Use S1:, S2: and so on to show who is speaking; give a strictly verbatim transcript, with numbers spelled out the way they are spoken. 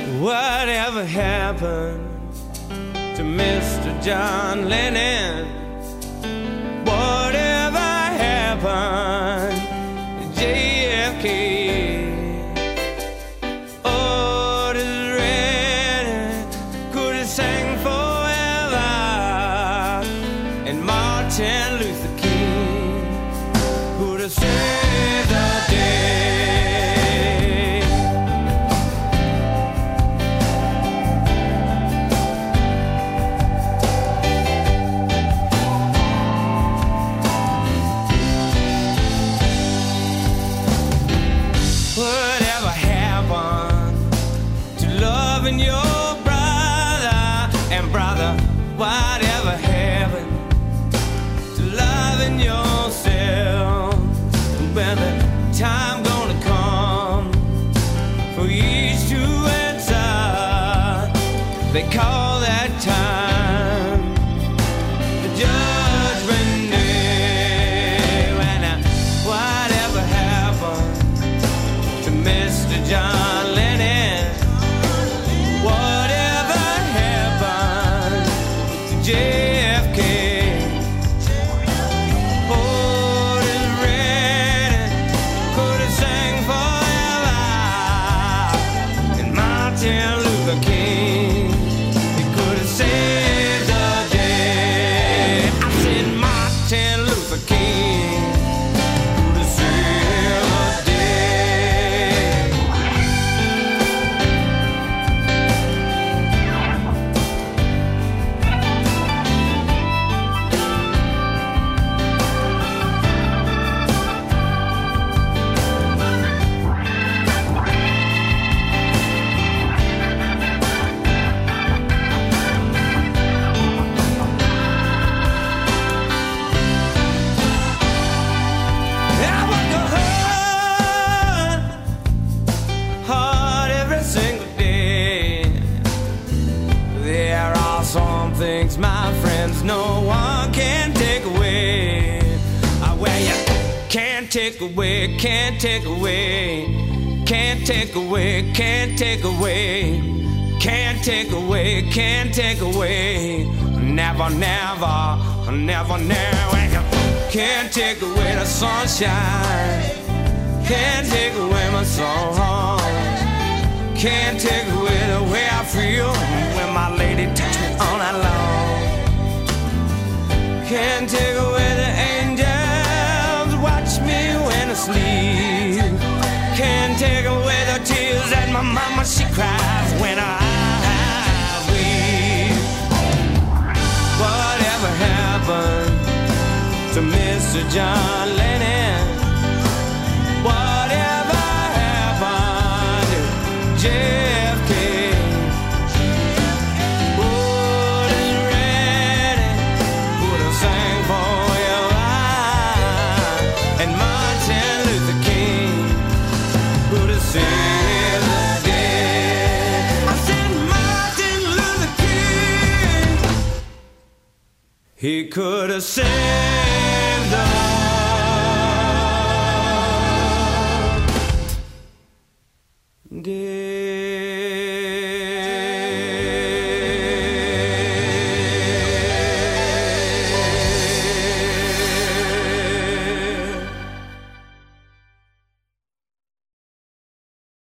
S1: Whatever happened to Mister John Lennon? Whatever happened to J F K? Otis Redding could have sang forever, and Martin Luther King could have saved the day. Whatever happened to loving your brother? And brother, whatever happened to loving yourself? When the time gonna come for each to answer, they call that time the judgment day. And uh, whatever happened to Mister John Lennon? Whatever happened to J F K? Otis Redding could have sang forever, and Martin Luther King, he could have saved the day. I said Martin Luther King could have saved the day. I work hard, hard every single day. There are some things, my friends, no one can take away. Ah, well, you can't take away, can't take away, can't take away, can't take away, can't take away, can't take away. Never, never, never, never. Can't take away the sunshine, can't take away my soul, can't take away the way I feel when my lady touches me all night long. Can't take away the angels watch me when I sleep. Can't take away the tears that my mama she cries when I weep. Whatever happened to Mister John Lennon? Whatever happened to J F K? Otis Redding could have sang forever, and Martin Luther King could have saved the day. I said Martin Luther King, he could have saved the day.